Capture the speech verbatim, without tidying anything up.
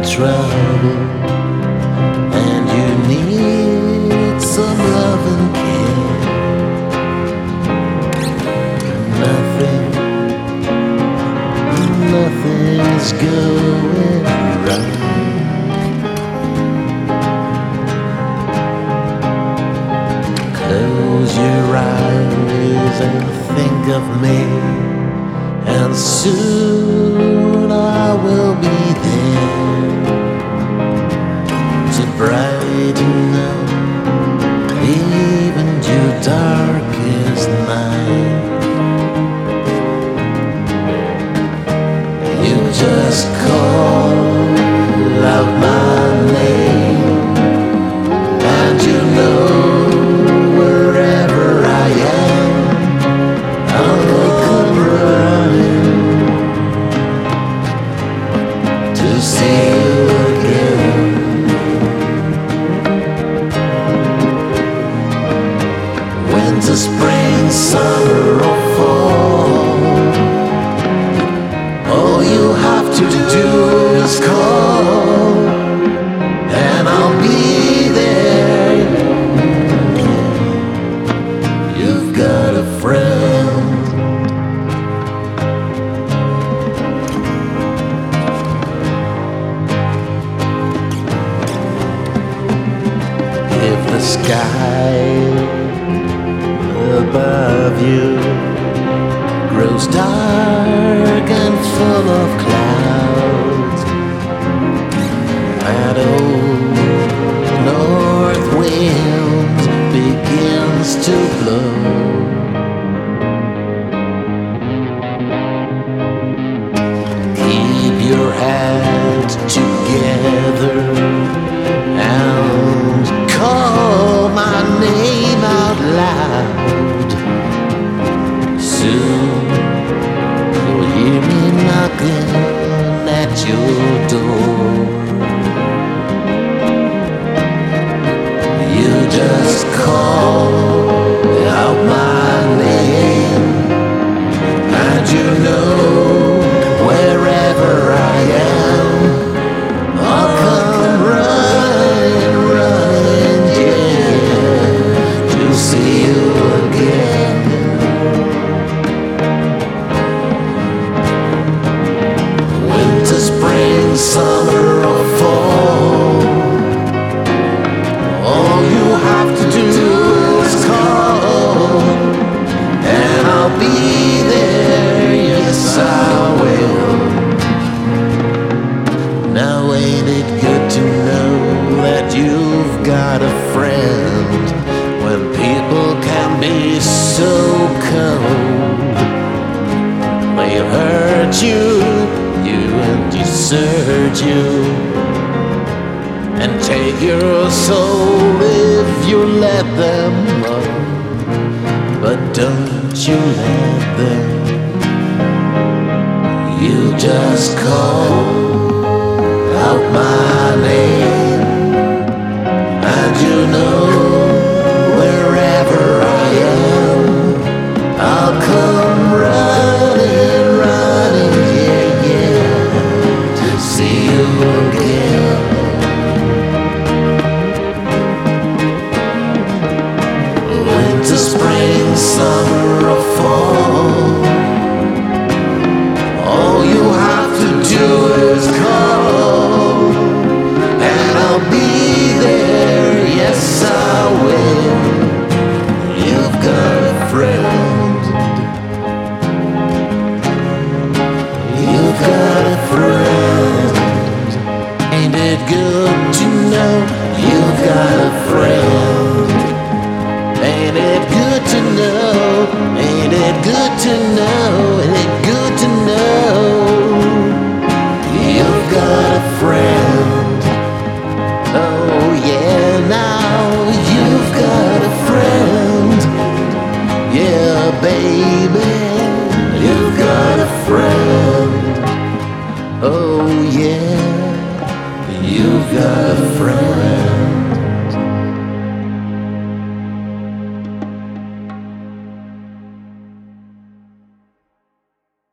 trouble and you need some love and care. Nothing, nothing's going right. Close your eyes and think of me, and soon I will be there to brighten up even your darkest night. You just call out my name, and you know wherever I am, I'll come running to see you again. Winter, spring, summer or fall, all you have to do is call, and I'll be there. You've got a friend. If the sky above you grows dark and full of clouds, and old north wind begins to blow, keep your head together and call my name out loud. Soon you'll hear me knocking at your door. You just call out my name, and you know wherever I am, I'll come running, running, yeah, to see you again. Winter, spring, summer or fall, all you have to do is call, and I'll be there, yes I will. Now ain't it good to know that you've got a friend when people can be so cold? They'll hurt you, you and desert you, and take your soul if you let them up. But don't you let them. You just call out my name, and you know wherever I am, I'll come running, running, yeah, yeah, to see you again. Winter, spring, summer or fall, all you have to do is call, and I'll be there, yes I will. You've got a friend. You've got a friend. Ain't it good to know you've got a friend? Ain't it good to know? Ain't it good to know? Ain't it good to know you've got a friend? Oh yeah, now you've got a friend. Yeah, baby, you've got a friend. Oh yeah, you've got a friend.